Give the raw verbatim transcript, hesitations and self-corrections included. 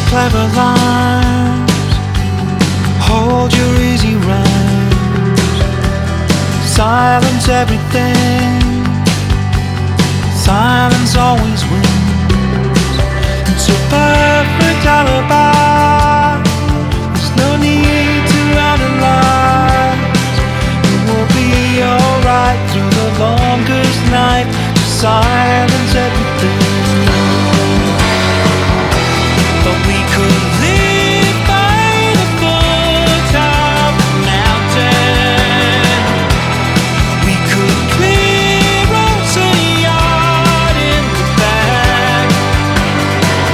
clever lines, hold your easy rhymes, silence everything, silence always wins.